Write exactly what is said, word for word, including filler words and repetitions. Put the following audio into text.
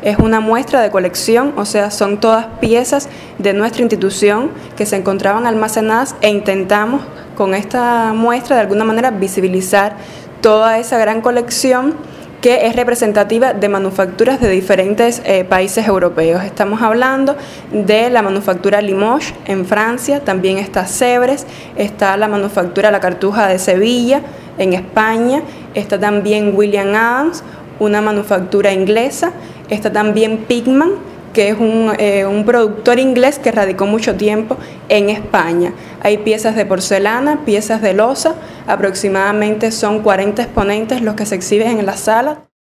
es una muestra de colección, o sea, son todas piezas de nuestra institución que se encontraban almacenadas e intentamos con esta muestra de alguna manera visibilizar toda esa gran colección que es representativa de manufacturas de diferentes eh, países europeos. Estamos hablando de la manufactura Limoges en Francia, también está Sèvres, está la manufactura La Cartuja de Sevilla en España, está también William Adams, una manufactura inglesa, está también Pigman, que es un, eh, un productor inglés que radicó mucho tiempo en España. Hay piezas de porcelana, piezas de loza, aproximadamente son cuarenta exponentes los que se exhiben en la sala.